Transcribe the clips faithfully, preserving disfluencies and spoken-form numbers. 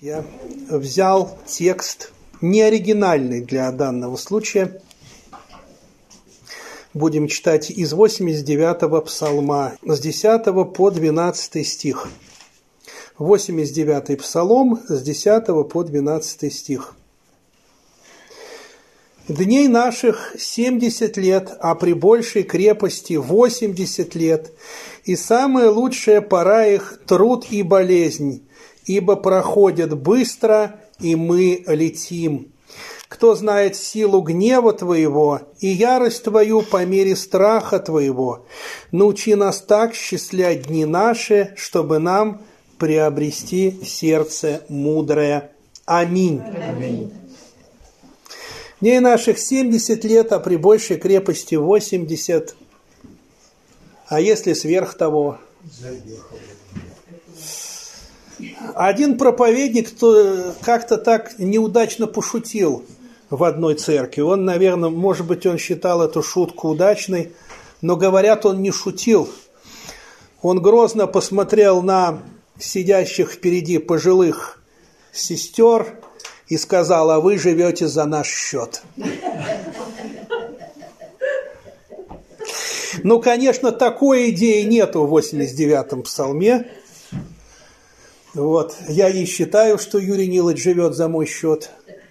Я взял текст неоригинальный для данного случая. Будем читать из восемьдесят девятого псалма, с десятого по двенадцатый стих. восемьдесят девятый псалом, с десятого по двенадцатый стих. «Дней наших семьдесят лет, а при большей крепости восемьдесят лет, и самая лучшая пора их – труд и болезнь, ибо проходят быстро, и мы летим. Кто знает силу гнева Твоего и ярость Твою по мере страха Твоего? Научи нас так счислять дни наши, чтобы нам приобрести сердце мудрое. Аминь». Аминь. Дней наших семьдесят лет, а при большей крепости восемьдесят. А если сверх того? Один проповедник как-то так неудачно пошутил в одной церкви. Он, наверное, может быть, он считал эту шутку удачной, но, говорят, он не шутил. Он грозно посмотрел на сидящих впереди пожилых сестер и сказал: а вы живете за наш счет. Ну, конечно, такой идеи нету в восемьдесят девятом псалме. Вот. Я и считаю, что Юрий Нилович живет за мой счет.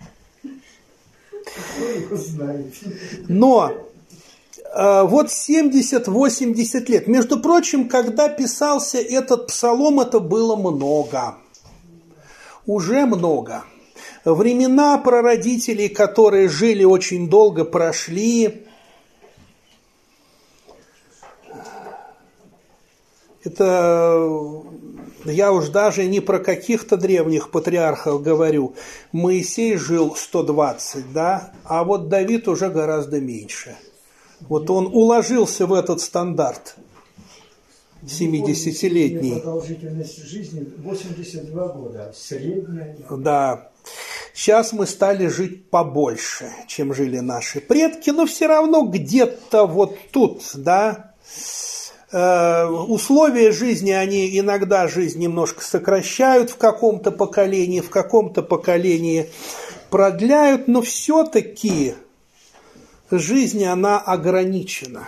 Но э, вот семьдесят-восемьдесят лет. Между прочим, когда писался этот псалом, это было много. Уже много. Времена прародителей, которые жили очень долго, прошли. Это я уж даже не про каких-то древних патриархов говорю. Моисей жил сто двадцать, да, а вот Давид уже гораздо меньше. Вот он уложился в этот стандарт семидесятилетний. Продолжительность жизни восемьдесят два года, средняя. Да. Сейчас мы стали жить побольше, чем жили наши предки, но все равно где-то вот тут, да, э, условия жизни, они иногда жизнь немножко сокращают в каком-то поколении, в каком-то поколении продляют, но все-таки жизнь, она ограничена.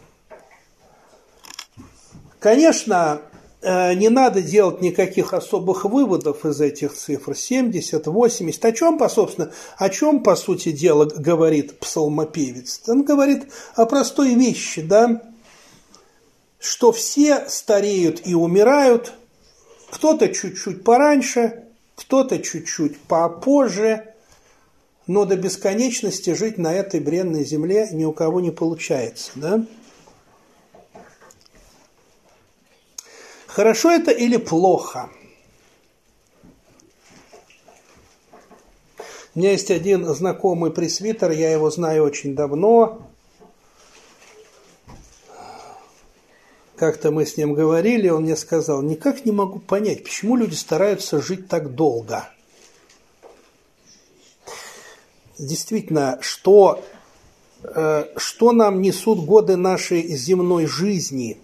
Конечно, не надо делать никаких особых выводов из этих цифр. семьдесят, восемьдесят. О чем, по, собственно, о чем, по сути дела, говорит псалмопевец? Он говорит о простой вещи, да, что все стареют и умирают, кто-то чуть-чуть пораньше, кто-то чуть-чуть попозже, но до бесконечности жить на этой бренной земле ни у кого не получается, да? Хорошо это или плохо? У меня есть один знакомый пресвитер, я его знаю очень давно. Как-то мы с ним говорили, он мне сказал: никак не могу понять, почему люди стараются жить так долго. Действительно, что, э, что нам несут годы нашей земной жизни?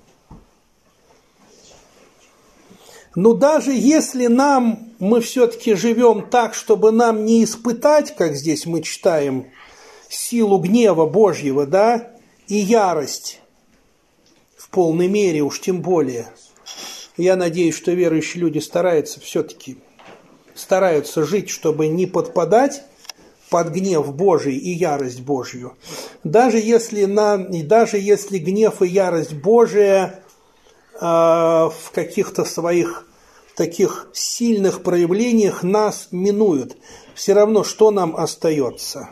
Но даже если нам, мы все-таки живем так, чтобы нам не испытать, как здесь мы читаем, силу гнева Божьего, да, и ярость в полной мере, уж тем более. Я надеюсь, что верующие люди стараются все-таки, стараются жить, чтобы не подпадать под гнев Божий и ярость Божью. Даже если, нам, даже если гнев и ярость Божия в каких-то своих таких сильных проявлениях нас минуют, все равно что нам остается?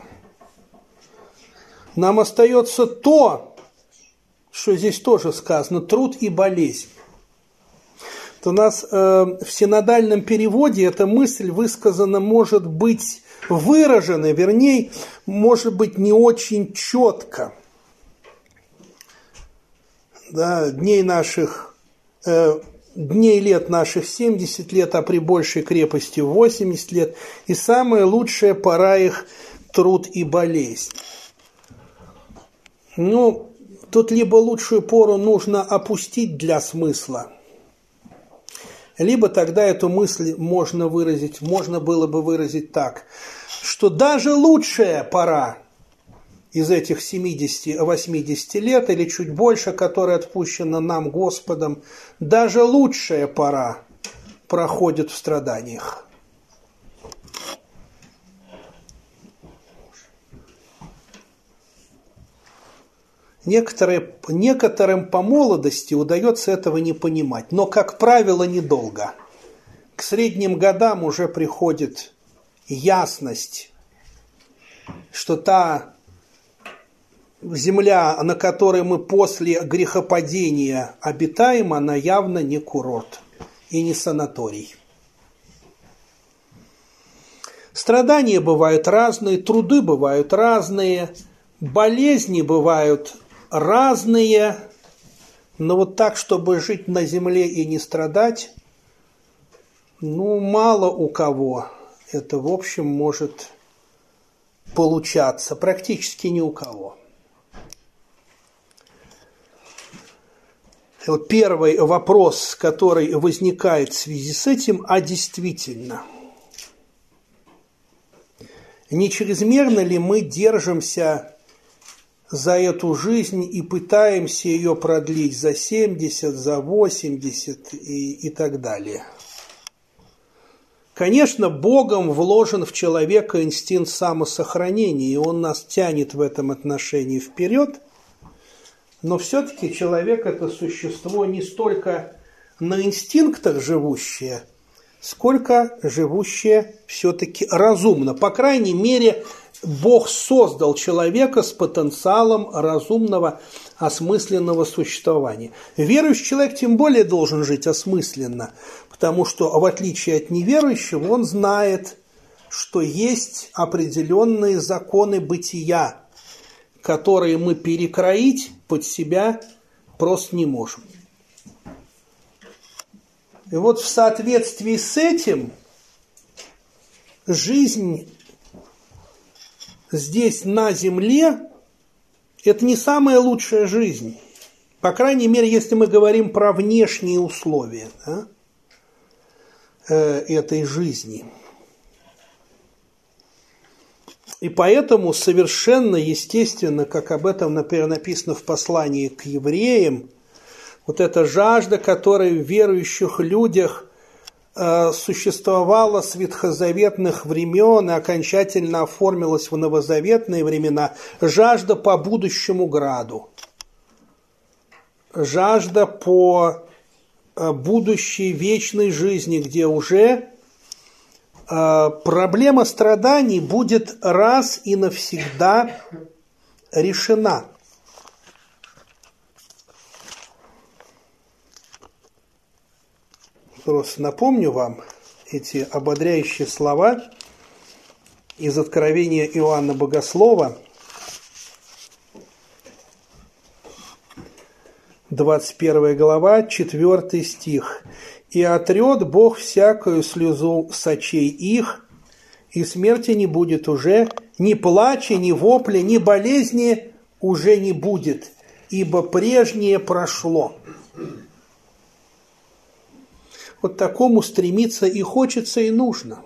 Нам остается то, что здесь тоже сказано, труд и болезнь. То у нас э, в синодальном переводе эта мысль высказана, может быть, выражена, вернее, может быть, не очень четко. Да, дней наших дней лет наших семьдесят лет, а при большей крепости восемьдесят лет, и самая лучшая пора их труд и болезнь. Ну, тут либо лучшую пору нужно опустить для смысла, Либо тогда эту мысль можно выразить, можно было бы выразить так, что даже лучшая пора из этих семидесяти-восьмидесяти лет или чуть больше, которая отпущена нам Господом, даже лучшая пора проходит в страданиях. Некоторые, некоторым по молодости удается этого не понимать, но, как правило, недолго. К средним годам уже приходит ясность, что та земля, на которой мы после грехопадения обитаем, она явно не курорт и не санаторий. Страдания бывают разные, труды бывают разные, болезни бывают разные, но вот так, чтобы жить на земле и не страдать, ну, мало у кого это, в общем, может получаться, практически ни у кого. Первый вопрос, который возникает в связи с этим, а действительно, не чрезмерно ли мы держимся за эту жизнь и пытаемся ее продлить за семьдесят, за восемьдесят и, и так далее? Конечно, Богом вложен в человека инстинкт самосохранения, и он нас тянет в этом отношении вперед, но все-таки человек – это существо не столько на инстинктах живущее, сколько живущее все-таки разумно. По крайней мере, Бог создал человека с потенциалом разумного, осмысленного существования. Верующий человек тем более должен жить осмысленно, потому что, в отличие от неверующего, он знает, что есть определенные законы бытия, которые мы перекроить под себя просто не можем. И вот в соответствии с этим жизнь здесь на земле – это не самая лучшая жизнь. По крайней мере, если мы говорим про внешние условия, да, э, этой жизни. И поэтому совершенно естественно, как об этом, например, написано в послании к евреям, вот эта жажда, которая в верующих людях э, существовала с ветхозаветных времен и окончательно оформилась в новозаветные времена, жажда по будущему граду, жажда по э, будущей вечной жизни, где уже э, проблема страданий будет раз и навсегда решена. Просто напомню вам эти ободряющие слова из Откровения Иоанна Богослова, двадцать первая глава, четвёртый стих. «И отрет Бог всякую слезу с очей их, и смерти не будет уже, ни плача, ни вопля, ни болезни уже не будет, ибо прежнее прошло». Вот такому стремиться и хочется, и нужно.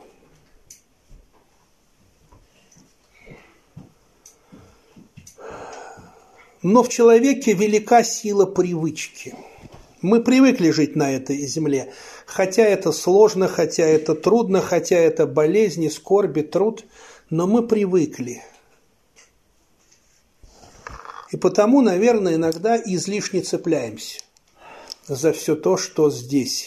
Но в человеке велика сила привычки. Мы привыкли жить на этой земле, хотя это сложно, хотя это трудно, хотя это болезни, скорби, труд, но мы привыкли. И потому, наверное, иногда излишне цепляемся за все то, что здесь.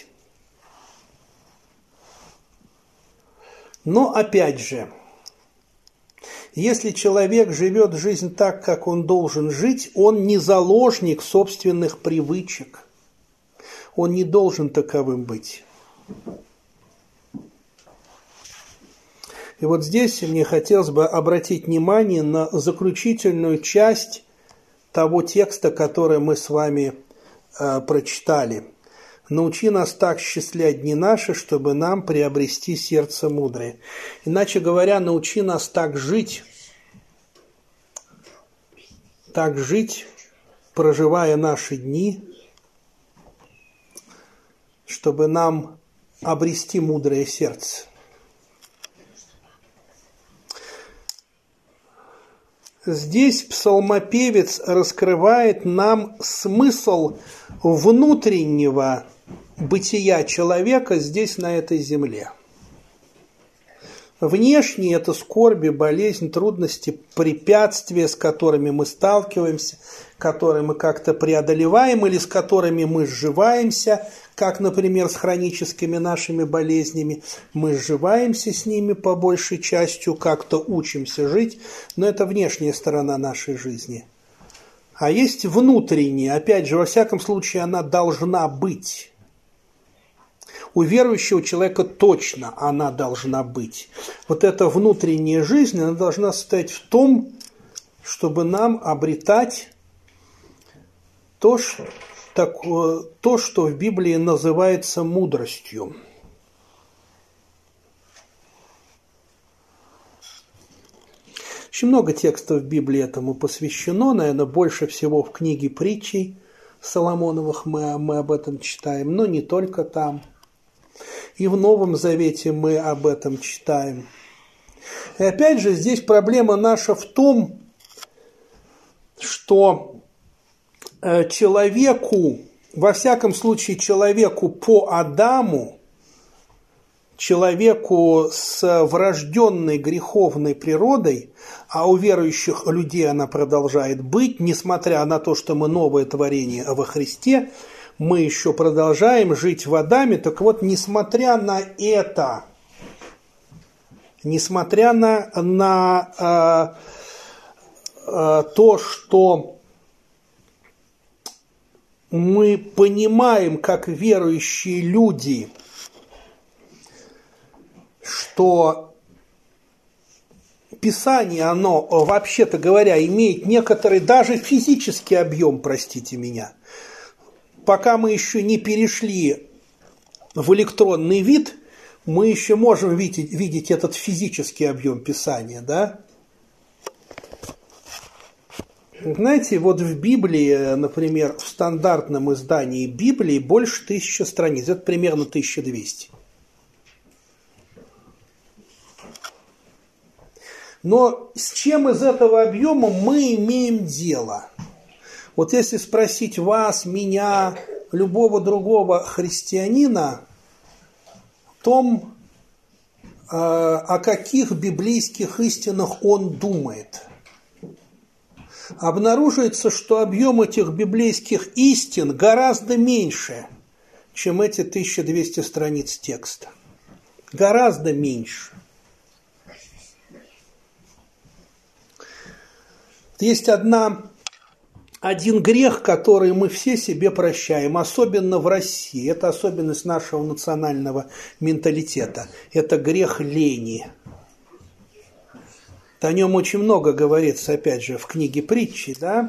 Но опять же, если человек живет жизнь так, как он должен жить, он не заложник собственных привычек. Он не должен таковым быть. И вот здесь мне хотелось бы обратить внимание на заключительную часть того текста, который мы с вами э, прочитали. «Научи нас так счислять дни наши, чтобы нам приобрести сердце мудрое». Иначе говоря, научи нас так жить, так жить, проживая наши дни, чтобы нам обрести мудрое сердце. Здесь псалмопевец раскрывает нам смысл внутреннего бытия человека здесь, на этой земле. Внешне это скорби, болезнь, трудности, препятствия, с которыми мы сталкиваемся, которые мы как-то преодолеваем или с которыми мы сживаемся, как, например, с хроническими нашими болезнями. Мы сживаемся с ними по большей частью, как-то учимся жить, но это внешняя сторона нашей жизни. А есть внутренняя, опять же, во всяком случае, она должна быть. У верующего человека точно она должна быть. Вот эта внутренняя жизнь, она должна состоять в том, чтобы нам обретать то, что, так, то, что в Библии называется мудростью. Очень много текстов в Библии этому посвящено, наверное, больше всего в книге притчей Соломоновых мы, мы об этом читаем, но не только там. И в Новом Завете мы об этом читаем. И опять же, здесь проблема наша в том, что человеку, во всяком случае человеку по Адаму, человеку с врожденной греховной природой, а у верующих людей она продолжает быть, несмотря на то, что мы новое творение во Христе, мы еще продолжаем жить в Адаме. Так вот, несмотря на это, несмотря на, на э, э, то, что мы понимаем, как верующие люди, что Писание, оно, вообще-то говоря, имеет некоторый даже физический объем, простите меня. Пока мы еще не перешли в электронный вид, мы еще можем видеть, видеть этот физический объем Писания, да? Знаете, вот в Библии, например, в стандартном издании Библии больше тысячи страниц, это примерно тысяча двести. Но с чем из этого объема мы имеем дело? Вот если спросить вас, меня, любого другого христианина о том, о каких библейских истинах он думает, обнаруживается, что объем этих библейских истин гораздо меньше, чем эти тысяча двести страниц текста. Гораздо меньше. Есть одна... Один грех, который мы все себе прощаем, особенно в России, это особенность нашего национального менталитета, это грех лени. О нем очень много говорится, опять же, в книге притчи, да?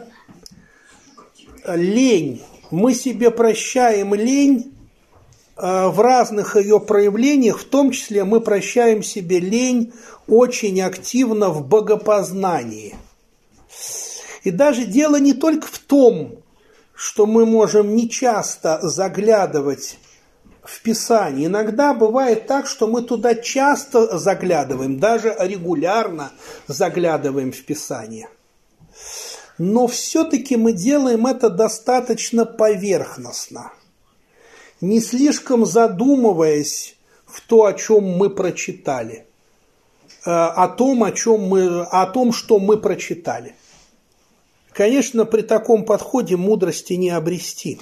Лень. Мы себе прощаем лень в разных ее проявлениях, в том числе мы прощаем себе лень очень активно в богопознании. И даже дело не только в том, что мы можем нечасто заглядывать в Писание. Иногда бывает так, что мы туда часто заглядываем, даже регулярно заглядываем в Писание. Но все-таки мы делаем это достаточно поверхностно, не слишком задумываясь в то, о чем мы прочитали, о том, о чем мы, о том, что мы прочитали. Конечно, при таком подходе мудрости не обрести.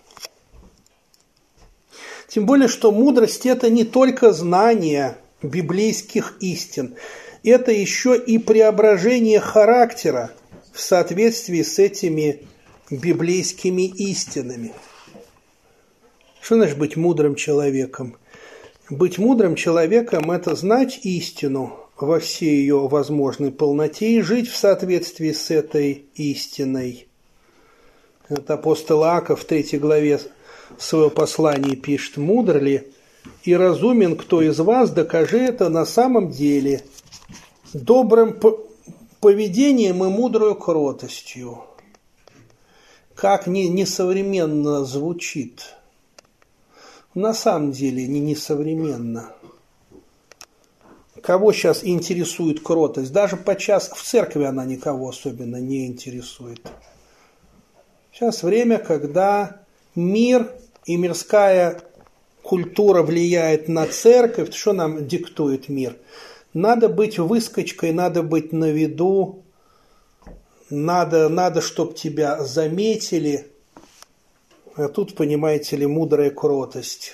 Тем более, что мудрость – это не только знание библейских истин, это еще и преображение характера в соответствии с этими библейскими истинами. Что значит быть мудрым человеком? Быть мудрым человеком – это знать истину во всей ее возможной полноте и жить в соответствии с этой истиной. Это апостол Иаков в третьей главе своего послания пишет: «Мудр ли и разумен кто из вас, докажи это на самом деле добрым поведением и мудрой кротостью». Как несовременно звучит. на самом деле не несовременно. Кого сейчас интересует кротость? Даже подчас в церкви она никого особенно не интересует. Сейчас время, когда мир и мирская культура влияет на церковь. Что нам диктует мир? Надо быть выскочкой, надо быть на виду, надо, надо чтобы тебя заметили. А тут, понимаете ли, мудрая кротость.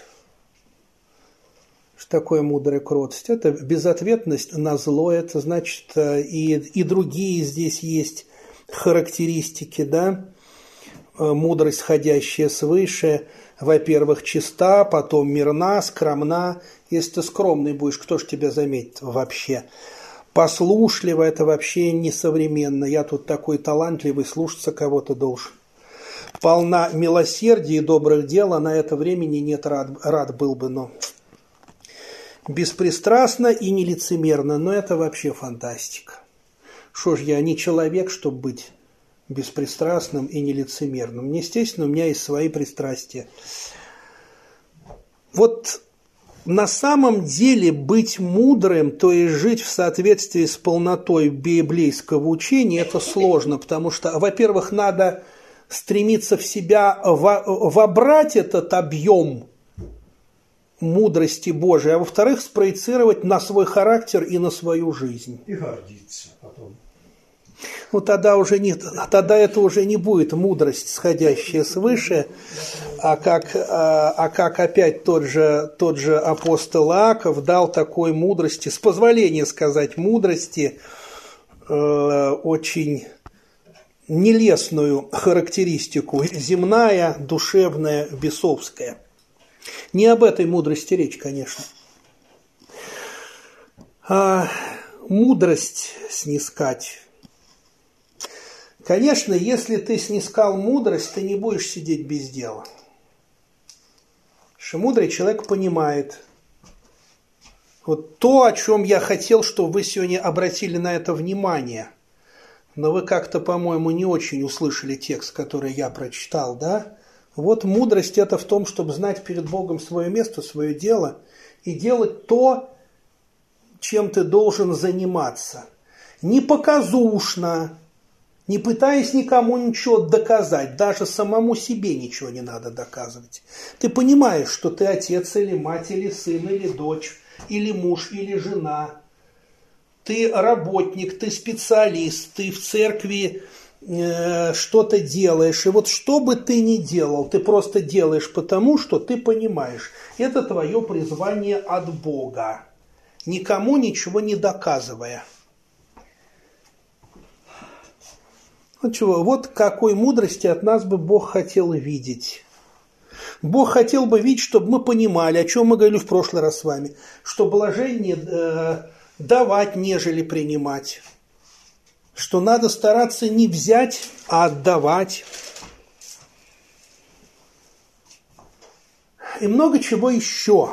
Что такое мудрая кротость? Это безответность на зло, это значит, и, и другие здесь есть характеристики, да? Мудрость, ходящая свыше, во-первых, чиста, потом мирна, скромна. Если ты скромный будешь, кто ж тебя заметит вообще? Послушливо, это вообще несовременно. Я тут такой талантливый, слушаться кого-то должен. Полна милосердия и добрых дел, а на это времени нет, рад, рад был бы, но беспристрастно и нелицемерно, но это вообще фантастика. Что ж, я не человек, чтобы быть беспристрастным и нелицемерным. Естественно, у меня есть свои пристрастия. Вот на самом деле быть мудрым, то есть жить в соответствии с полнотой библейского учения, это сложно, потому что, во-первых, надо стремиться в себя вобрать этот объем мудрости Божией, а во-вторых, спроецировать на свой характер и на свою жизнь. И гордиться потом. Ну, тогда, уже не, тогда это уже не будет мудрость, сходящая свыше, а как, а, а как опять тот же, тот же апостол Иаков дал такой мудрости, с позволения сказать мудрости, э, очень нелестную характеристику, земная, душевная, бесовская. Не об этой мудрости речь, конечно. А мудрость снискать. Конечно, если ты снискал мудрость, ты не будешь сидеть без дела. Потому что мудрый человек понимает. Вот то, о чем я хотел, чтобы вы сегодня обратили на это внимание. Но вы как-то, по-моему, не очень услышали текст, который я прочитал, да? Вот мудрость это в том, чтобы знать перед Богом свое место, свое дело и делать то, чем ты должен заниматься. Не показушно, не пытаясь никому ничего доказать, даже самому себе ничего не надо доказывать. Ты понимаешь, что ты отец или мать, или сын, или дочь, или муж, или жена. Ты работник, ты специалист, ты в церкви э, что-то делаешь. И вот что бы ты ни делал, ты просто делаешь потому, что ты понимаешь. Это твое призвание от Бога, никому ничего не доказывая. Вот, чего, вот какой мудрости от нас бы Бог хотел видеть. Бог хотел бы видеть, чтобы мы понимали, о чем мы говорили в прошлый раз с вами, что блажение э, давать, нежели принимать, что надо стараться не взять, а отдавать. И много чего еще.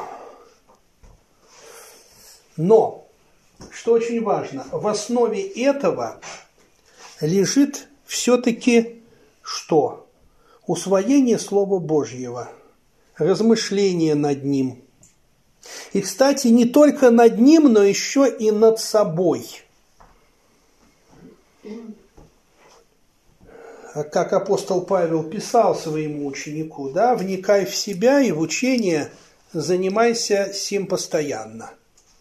Но, что очень важно, в основе этого лежит все-таки что? Усвоение Слова Божьего, размышление над ним. И, кстати, не только над ним, но еще и над собой. Как апостол Павел писал своему ученику, да, вникай в себя и в учение, занимайся сим постоянно.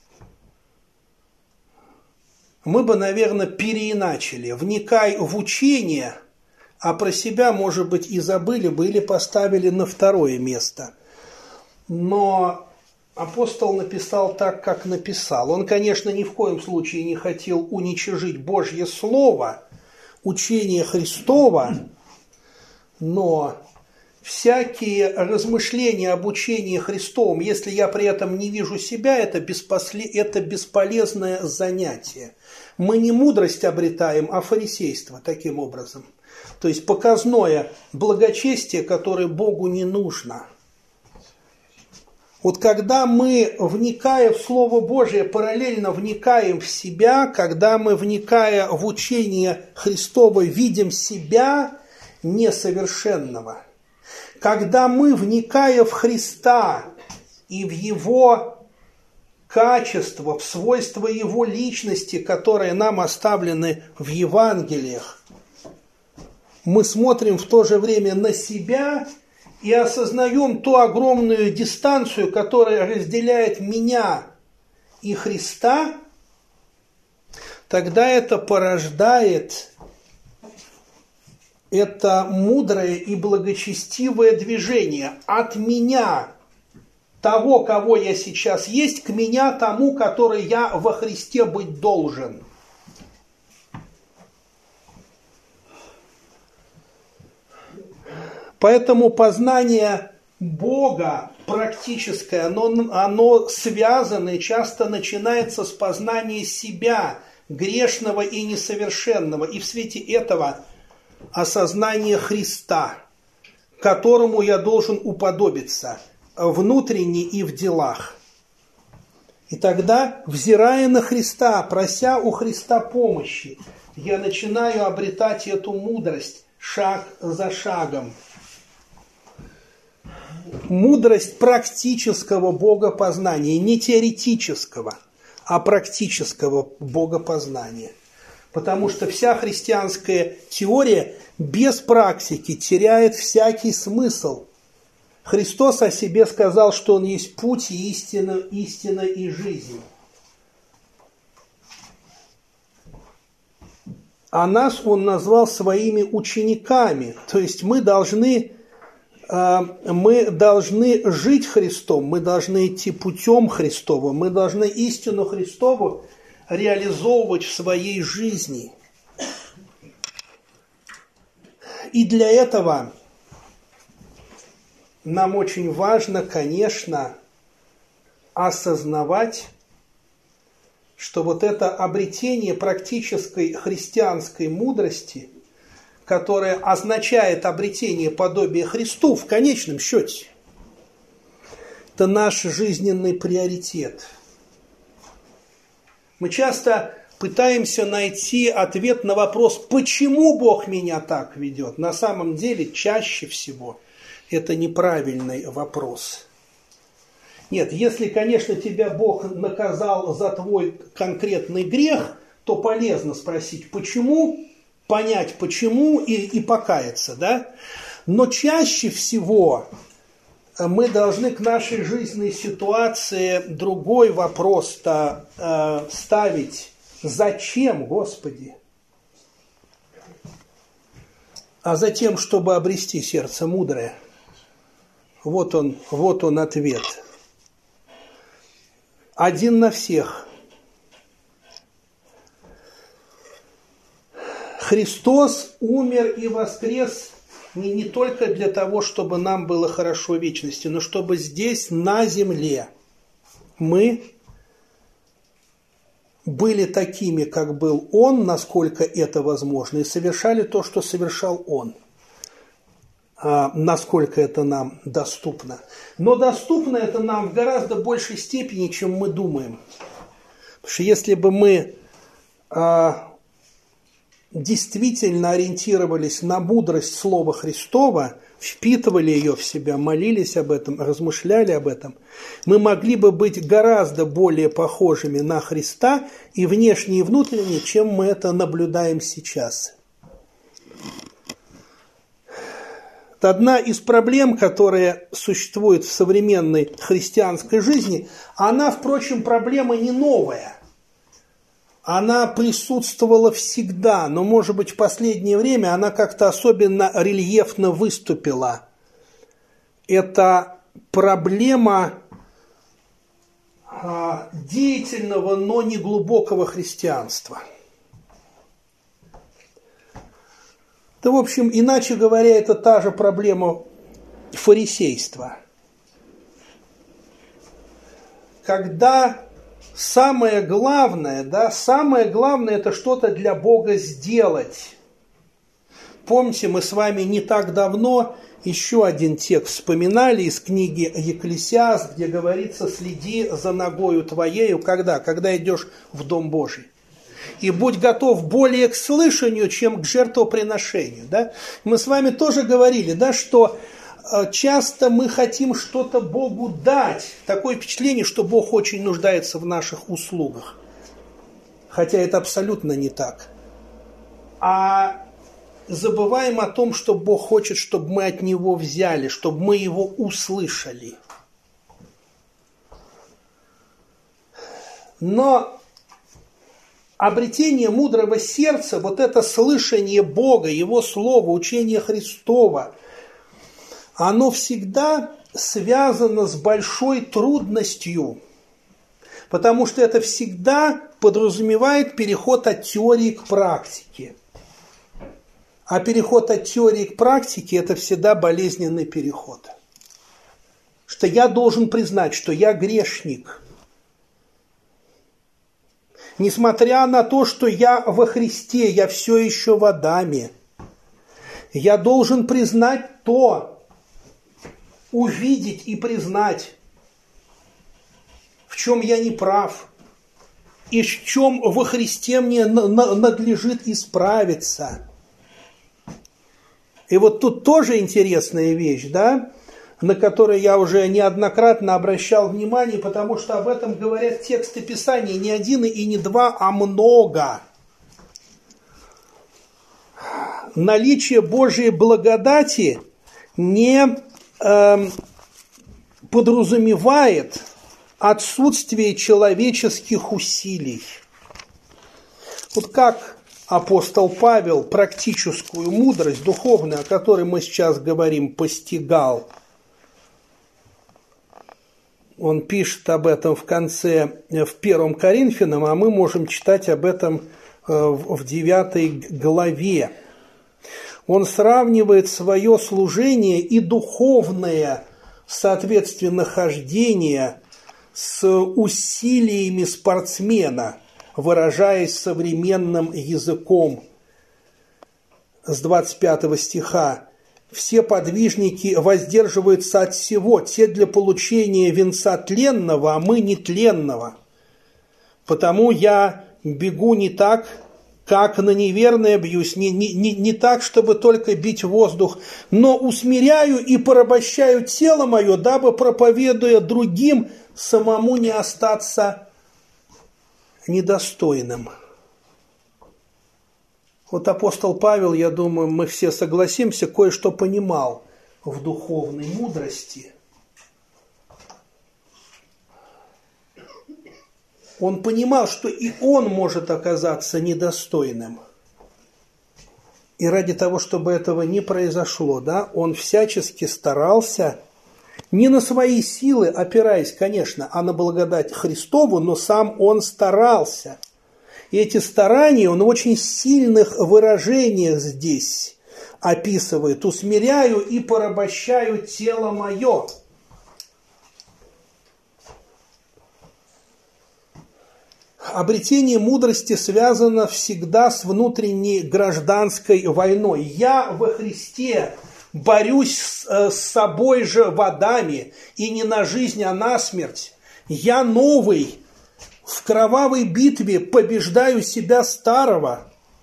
Мы бы, наверное, переиначили. Вникай в учение, а про себя, может быть, и забыли бы или поставили на второе место. Но апостол написал так, как написал. Он, конечно, ни в коем случае не хотел уничижить Божье Слово, учение Христово, но всякие размышления об учении Христовом, если я при этом не вижу себя, это, беспосле... это бесполезное занятие. Мы не мудрость обретаем, а фарисейство таким образом. То есть показное благочестие, которое Богу не нужно. Вот когда мы, вникая в Слово Божие, параллельно вникаем в себя, когда мы, вникая в учение Христово, видим себя несовершенного, когда мы, вникая в Христа, и в его качества, в свойства его личности, которые нам оставлены в Евангелиях, мы смотрим в то же время на себя и осознаем ту огромную дистанцию, которая разделяет меня и Христа, тогда это порождает это мудрое и благочестивое движение от меня, того, кого я сейчас есть, к меня, тому, который я во Христе быть должен. Поэтому познание Бога практическое, оно, оно связано и часто начинается с познания себя, грешного и несовершенного, и в свете этого осознание Христа, которому я должен уподобиться внутренне и в делах. И тогда, взирая на Христа, прося у Христа помощи, я начинаю обретать эту мудрость шаг за шагом. Мудрость практического богопознания, не теоретического, а практического богопознания. Потому что вся христианская теория без практики теряет всякий смысл. Христос о себе сказал, что Он есть путь и истина, истина и жизнь. А нас Он назвал своими учениками. То есть мы должны, мы должны жить Христом, мы должны идти путем Христовым, мы должны истину Христову реализовывать в своей жизни. И для этого нам очень важно, конечно, осознавать, что вот это обретение практической христианской мудрости, которое означает обретение подобия Христу в конечном счете, это наш жизненный приоритет. Мы часто пытаемся найти ответ на вопрос, почему Бог меня так ведет. На самом деле, чаще всего это неправильный вопрос. Нет, если, конечно, тебя Бог наказал за твой конкретный грех, то полезно спросить, почему, понять, почему и, и покаяться, да? Но чаще всего мы должны к нашей жизненной ситуации другой вопрос-то э, ставить. Зачем, Господи? А затем, чтобы обрести сердце мудрое. Вот он, вот он ответ. Один на всех. Христос умер и воскрес не, не только для того, чтобы нам было хорошо в вечности, но чтобы здесь, на земле, мы были такими, как был Он, насколько это возможно, и совершали то, что совершал Он, насколько это нам доступно. Но доступно это нам в гораздо большей степени, чем мы думаем. Потому что если бы мы действительно ориентировались на мудрость Слова Христова, впитывали ее в себя, молились об этом, размышляли об этом, мы могли бы быть гораздо более похожими на Христа и внешне, и внутренне, чем мы это наблюдаем сейчас. Это одна из проблем, которая существует в современной христианской жизни. Она, впрочем, проблема не новая. Она присутствовала всегда, но, может быть, в последнее время она как-то особенно рельефно выступила. Это проблема деятельного, но не глубокого христианства. Да, в общем, иначе говоря, это та же проблема фарисейства. Когда самое главное, да, самое главное это что-то для Бога сделать. Помните, мы с вами не так давно еще один текст вспоминали из книги Екклесиаст, где говорится: следи за ногою твоею, когда? Когда идешь в Дом Божий. И будь готов более к слышанию, чем к жертвоприношению. Да? Мы с вами тоже говорили, да, что часто мы хотим что-то Богу дать. Такое впечатление, что Бог очень нуждается в наших услугах. Хотя это абсолютно не так. А забываем о том, что Бог хочет, чтобы мы от Него взяли, чтобы мы Его услышали. Но обретение мудрого сердца, вот это слышание Бога, Его Слова, учение Христова, оно всегда связано с большой трудностью, потому что это всегда подразумевает переход от теории к практике. А переход от теории к практике – это всегда болезненный переход. Что я должен признать, что я грешник. Несмотря на то, что я во Христе, я все еще в Адаме. Я должен признать то, увидеть и признать, в чем я не прав, и в чем во Христе мне надлежит исправиться. И вот тут тоже интересная вещь, да, на которую я уже неоднократно обращал внимание, потому что об этом говорят тексты Писания, не один и не два, а много. Наличие Божьей благодати не э, подразумевает отсутствие человеческих усилий. Вот как апостол Павел практическую мудрость духовную, о которой мы сейчас говорим, постигал. Он пишет об этом в конце, в первом Коринфянам, а мы можем читать об этом в девятой главе. Он сравнивает свое служение и духовное, соответственно, хождение с усилиями спортсмена, выражаясь современным языком, с двадцать пятого стиха. Все подвижники воздерживаются от всего, те для получения венца тленного, а мы нетленного. Потому я бегу не так, как на неверное бьюсь, не, не, не, не так, чтобы только бить воздух, но усмиряю и порабощаю тело мое, дабы, проповедуя другим, самому не остаться недостойным. Вот апостол Павел, я думаю, мы все согласимся, кое-что понимал в духовной мудрости. Он понимал, что и он может оказаться недостойным. И ради того, чтобы этого не произошло, да, он всячески старался, не на свои силы опираясь, конечно, а на благодать Христову, но сам он старался. И эти старания он в очень сильных выражениях здесь описывает. «Усмиряю и порабощаю тело мое». Обретение мудрости связано всегда с внутренней гражданской войной. Я во Христе борюсь с, с собой же в Адаме, и не на жизнь, а на смерть. Я новый. В кровавой битве побеждаю себя старого.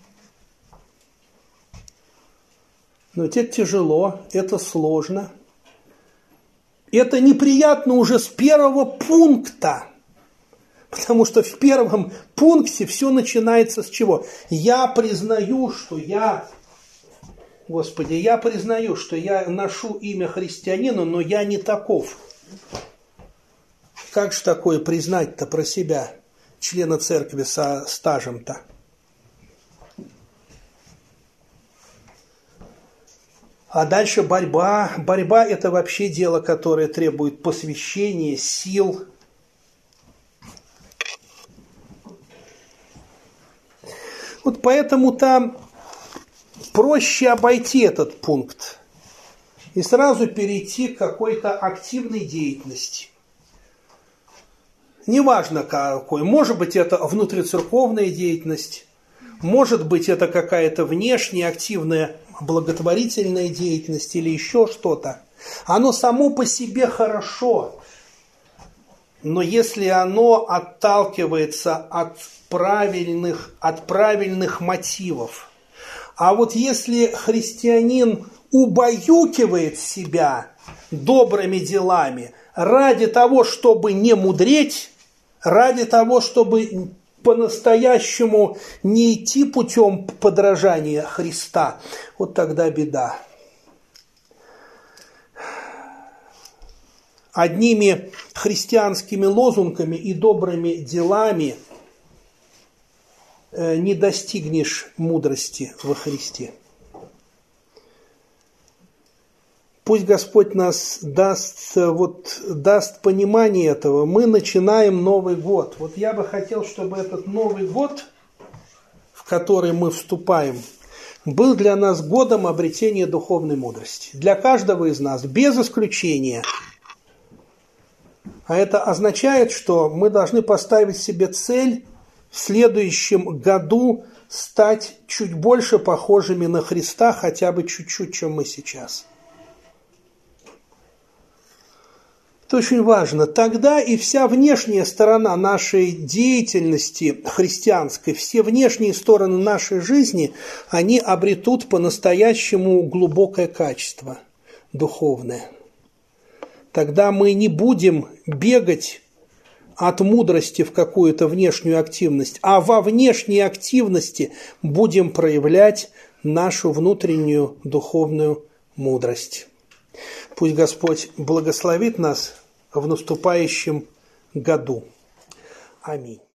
Но это тяжело, это сложно. Это неприятно уже с первого пункта. Потому что в первом пункте все начинается с чего? Я признаю, что я, Господи, я признаю, что я ношу имя христианина, но я не таков. Как же такое признать-то про себя, члена церкви со стажем-то? А дальше борьба. Борьба – это вообще дело, которое требует посвящения, сил. Вот поэтому-то проще обойти этот пункт и сразу перейти к какой-то активной деятельности. Неважно какой. Может быть, это внутрицерковная деятельность, может быть, это какая-то внешняя активная благотворительная деятельность или еще что-то. Оно само по себе хорошо, но если оно отталкивается от правильных, от правильных мотивов, а вот если христианин убаюкивает себя добрыми делами, ради того, чтобы не мудреть, ради того, чтобы по-настоящему не идти путем подражания Христа, вот тогда беда. Одними христианскими лозунгами и добрыми делами не достигнешь мудрости во Христе. Пусть Господь нас даст, вот, даст понимание этого. Мы начинаем Новый год. Вот я бы хотел, чтобы этот Новый год, в который мы вступаем, был для нас годом обретения духовной мудрости. Для каждого из нас, без исключения. А это означает, что мы должны поставить себе цель в следующем году стать чуть больше похожими на Христа, хотя бы чуть-чуть, чем мы сейчас. Это очень важно. Тогда и вся внешняя сторона нашей деятельности христианской, все внешние стороны нашей жизни, они обретут по-настоящему глубокое качество духовное. Тогда мы не будем бегать от мудрости в какую-то внешнюю активность, а во внешней активности будем проявлять нашу внутреннюю духовную мудрость. Пусть Господь благословит нас в наступающем году. Аминь.